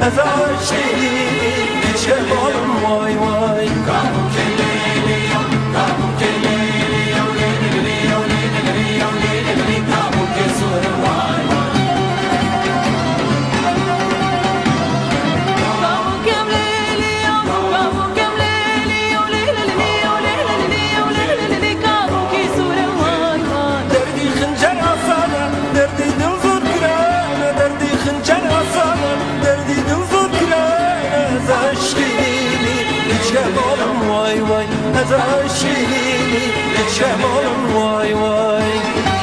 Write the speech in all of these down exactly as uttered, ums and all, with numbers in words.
از عاشقی چه بالم وای وای کامو که لیلیو کامو که لیلیو لیلیو لیلیو لیلیو کامو که سور وای وای کامو که لیلیو کامو که لیلیو لیلیو لیلیو لیلیو کامو که سور وای وای دردی خنجر آسانه دردی دل زود گرانه دردی خنجر آسانه دردی دل زود گرانه از عاشقی چه بالم وای وای از عاشقی چه بالم وای وای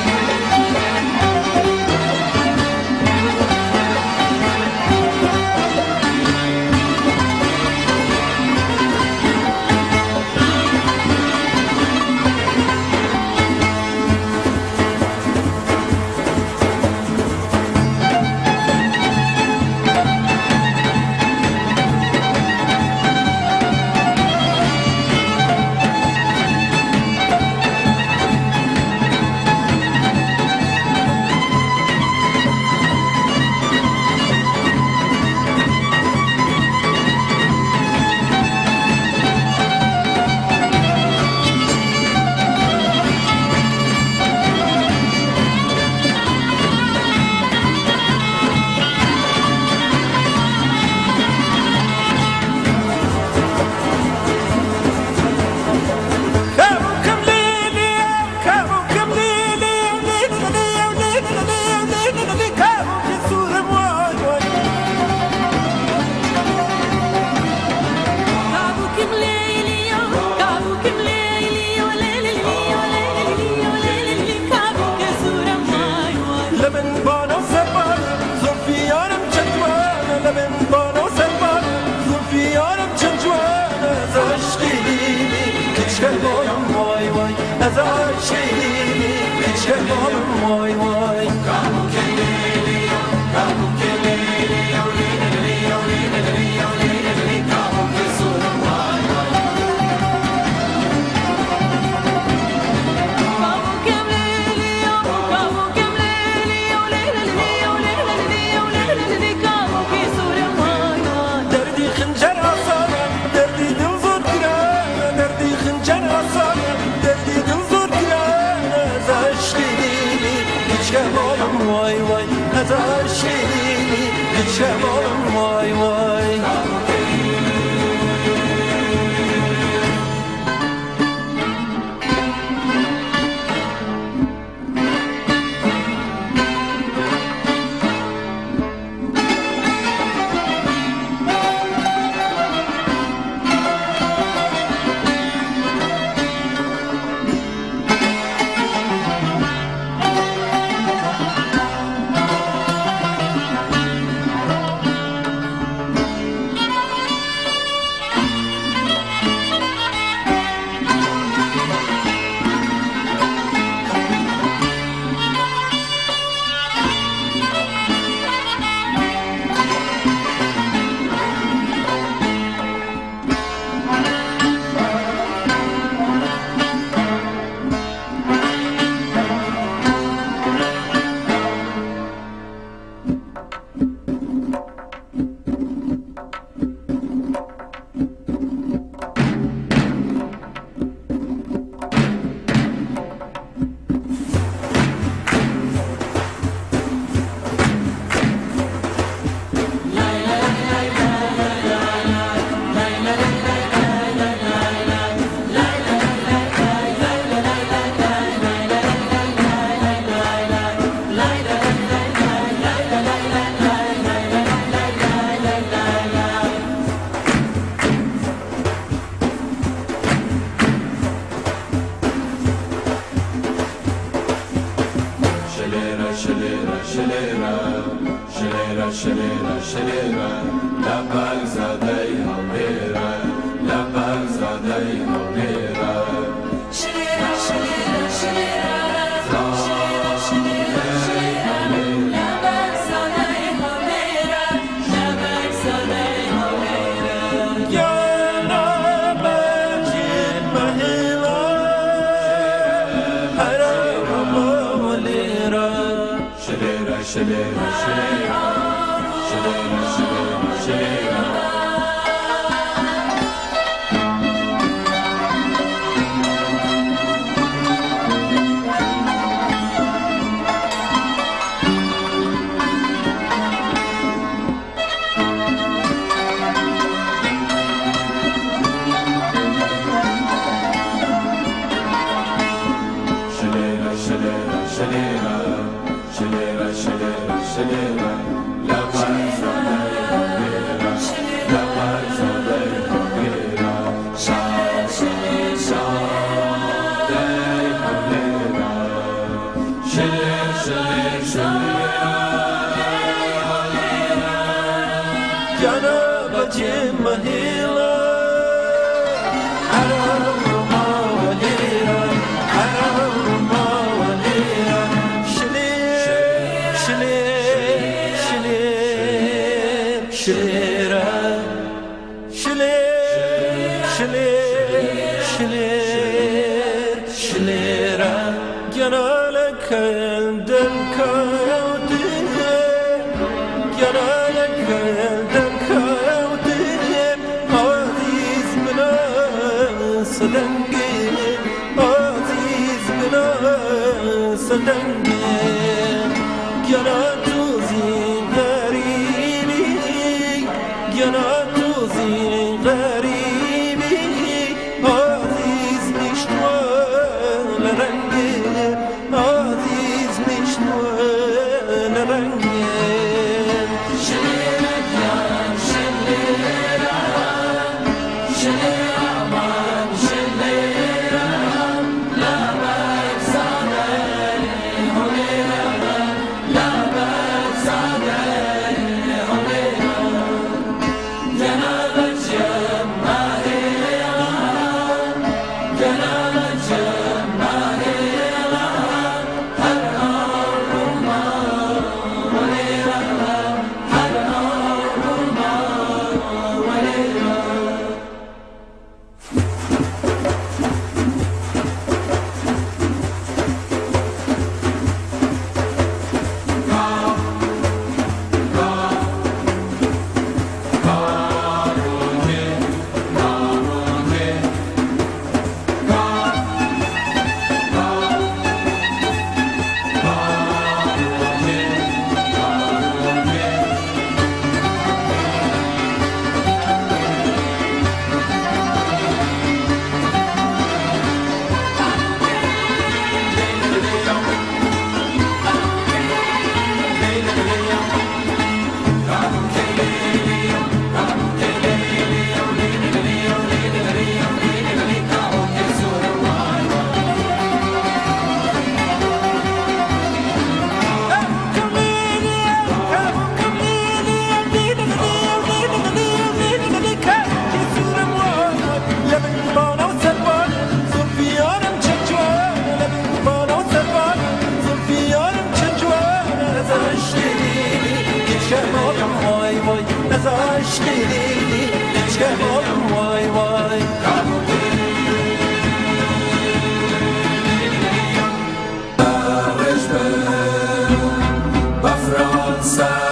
از عاشقی چه بالم وای وای کامو که لیلیو کامو که لیلیو لیلیو لیلیو لیلیو کامو که سور وای وای کامو که لیلیو کامو که لیلیو لیلیو لیلیو لیلیو کامو که سور وای وای دردی خنجر آسانه دردی دل زود گرانه دردی خنجر آسانه دردی دل زود گرانه از عاشقی چه بالم وای وای از عاشقی چه بالم وای وای شليرة شليرة شليرة لبك زادي هونيرة لبك زادي هونيرة شليرة شليرة شليرة شليرة شليرة شليرة لبك زادي هونيرة لبك زادي هونيرة يا نبجد مهيلة حرام الله وليرة شليرة شليرة شليرة Bafranza